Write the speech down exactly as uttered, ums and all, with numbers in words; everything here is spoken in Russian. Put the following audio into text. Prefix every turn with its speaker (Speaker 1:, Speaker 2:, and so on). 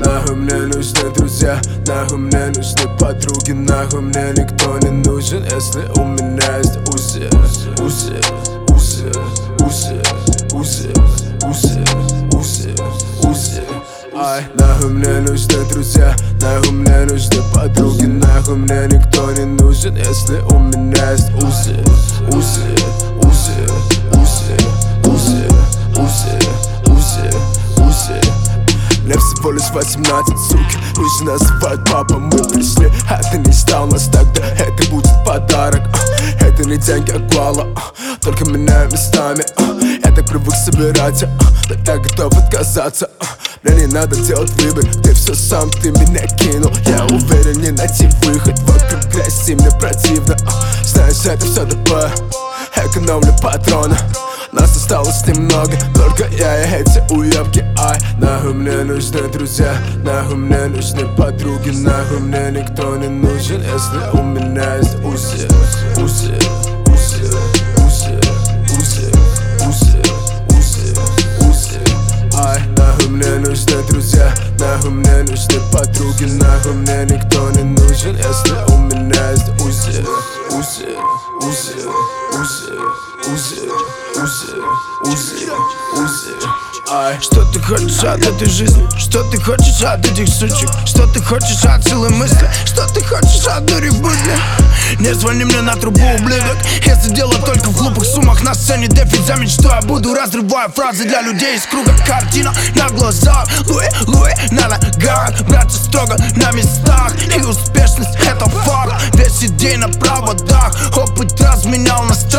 Speaker 1: нахуй мне нужны друзья, нахуй мне нужны подруги, нахуй мне никто не нужен, если у меня есть Узи, Узи, Узи, Узи, Узи, Узи, Узи, Узи. Ай, нахуй мне нужны друзья, нахуй мне нужны подруги, нахуй мне никто не нужен, если у меня есть Узи, Узи, Узи, Узи, Узи, Узи, Узи, Узи. Мне всего лишь восемнадцать, суки, уже называют папа. Мы пришли, а ты не ждал нас тогда, это будет подарок. Это не деньги, а гвала, только меняю местами. Я так привык собирать, но я готов отказаться. Мне не надо делать выбор, ты все сам, ты меня кинул. Я уверен, не найти выход, вокруг грязь, и мне противно. Знаешь, это все такое, экономлю патроны. Нас осталось немного, только я и эти уебки. Ай, нахуй мне нужны друзья, нахуй мне нужны подруги, нахуй мне никто не нужен, если у меня есть Узи, Узи, Узи, Узи, Узи, Узи, Узи, Узи. Ай, нахуй мне нужны друзья, нахуй мне нужны подруги, нахуй мне никто не нужен, если у меня есть Узи, Узи, Узи, Узи, Узи, Узи, Узи, Узи. Ай.
Speaker 2: Что ты хочешь от этой жизни? Что ты хочешь от этих сучек? Что ты хочешь от силы мысли? Что ты хочешь от дури в будни? Не звони мне на трубу, ублюдок. Если дело только в глупых суммах, на сцене дефит за мечту я буду, разрывая фразы для людей из круга. Картина на глазах, Луи, Луи на ногах. Братья строго на местах, и успешность это факт. Весь день на проводах, опыт разменял на